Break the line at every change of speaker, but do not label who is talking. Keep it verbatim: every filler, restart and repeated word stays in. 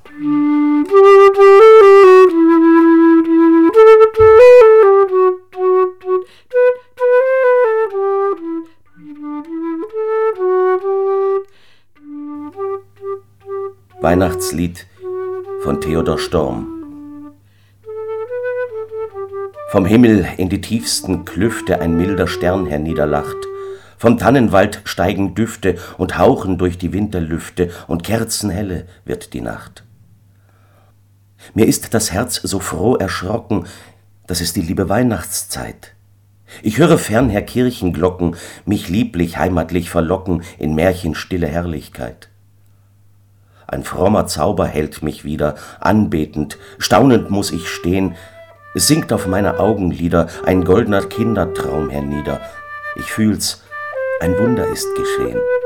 Weihnachtslied von Theodor Storm. Vom Himmel in die tiefsten Klüfte ein milder Stern herniederlacht. Vom Tannenwald steigen Düfte und hauchen durch die Winterlüfte, und kerzenhelle wird die Nacht. Mir ist das Herz so froh erschrocken, das ist die liebe Weihnachtszeit. Ich höre fernher Kirchenglocken mich lieblich heimatlich verlocken in märchenstille Herrlichkeit. Ein frommer Zauber hält mich wieder, anbetend, staunend muß ich stehen. Es sinkt auf meine Augenlider ein goldener Kindertraum hernieder. Ich fühl's, ein Wunder ist geschehen.